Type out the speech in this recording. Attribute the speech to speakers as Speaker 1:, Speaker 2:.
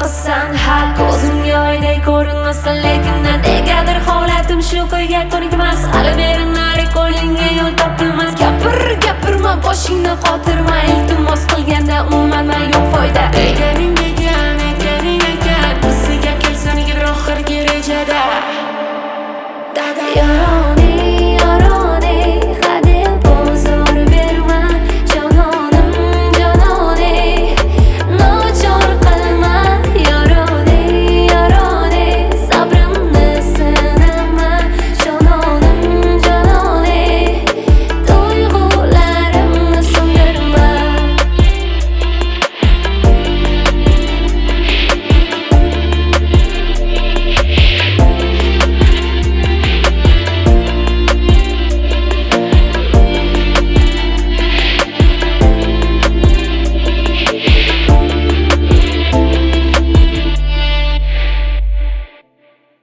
Speaker 1: qilsan hal. Ko'zimga oyday ko'rinmasdan, lekin negadir holatim shu qo'yga ko'nikmas. Hali beri nari qo'lingga yo'l topilmas. Gapirma, boshingni qotirma, iltimos qilganda umuman yo'q foyda. Eganing ekan, bizga kelsaniga bir oxirgi rejada.